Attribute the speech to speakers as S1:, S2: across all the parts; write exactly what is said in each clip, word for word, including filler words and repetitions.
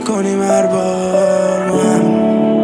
S1: کنیم هر بار من.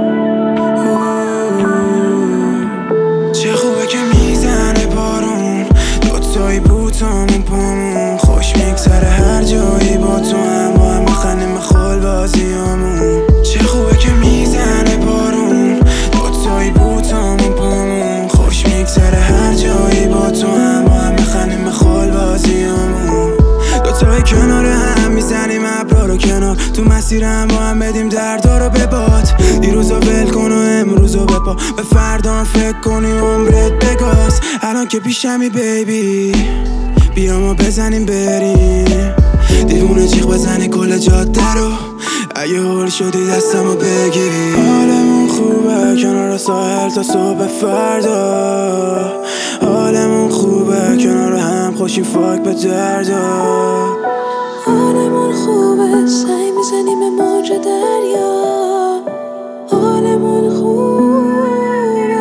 S1: چه خوبه که میزنه بارون، دوتایی بوتامون پامون، خوش میگذره هر جایی با تو هم، با هم میخندیم به خال بازیامون. چه خوبه که میزنه بارون، دوتایی بوتامون پامون، خوش میگذره هر جایی با تو هم، با هم میخندیم به خال بازیامون. دوتایی کنار هم میزنیم ابرا رو کنار، تو مسیر هم با هم بدیم دردا رو به باد. دیروزو ول کن و امروزو بپا، به فردا فکر کنی عمرت بگاز. الان که پیشمی بیبی، بیا ما بزنیم بریم، دیوونه جیغ بزنی کل جاده رو، اگه هول شدی دستمو بگیری. حالمون خوبه کنار ساحل تا صبح فردا، حالمون خوبه کنار هم خوشیم فاک به دردا.
S2: حالمون خوبه سعی میزنیم به موج دریا، حالمون خوبه.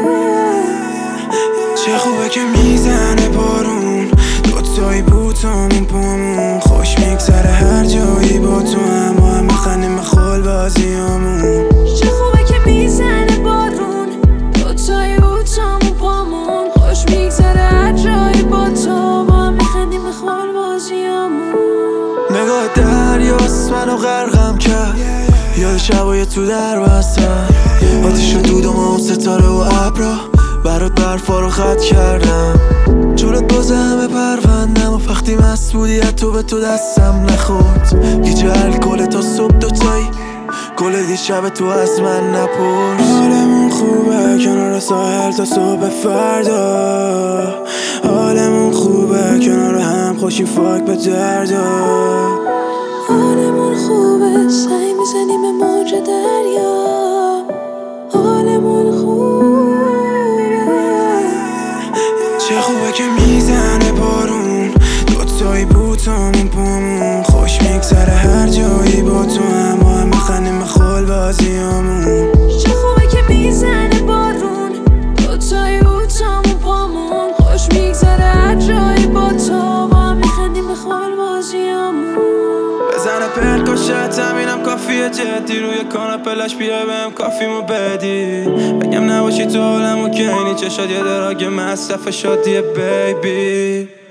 S1: چه خوبه که میزنه بارون، دوتایی بوتامون پامون، خوش میگذره هر جایی با تو هم، با هم میخندیم به خال بازیامون.
S2: چه خوبه که میزنه بارون، دوتایی بوتامون پامون، خوش میگذره هر جایی با تو، با هم میخندیم به خال بازیامون.
S3: نگاه دریاست منو غرقم کرد، یاد شبای تو در بستم، آتیش و دودم و ستاره و ابرا، برات برفا رو خط کردم. جلوت باز همه پروندم و وقتی مست بودی تو به تو دستم نخورد. گیج الکل تا صبح دوتایی، گل دیشب تو از من نپرس.
S1: حالمون خوبه کنار ساحل تا صبح فردا، حالمون خوبه کنار هم خوشیم فاک به دردا.
S2: حالمون خوبه سعی میزنیم به موج دریا، حالمون خوبه.
S1: چه خوبه که میزنه بارون، دوتایی بوتامون پامون، خوش میگذره هر جایی با تو هم، با هم میخندیم به خال بازیامون.
S2: چه خوبه که میزنه بارون، دوتایی بوتامون پامون، خوش میگذره هر جایی با تو، با هم میخندیم به خال بازیامون.
S1: بزنه پرکاشت همینم کافیه، جدی روی کاناپلش بیای بهم کافیمو بدی، بگم نباشی تو عالمو که اینی چشات یه دراگ مصرف شادیه بیبی.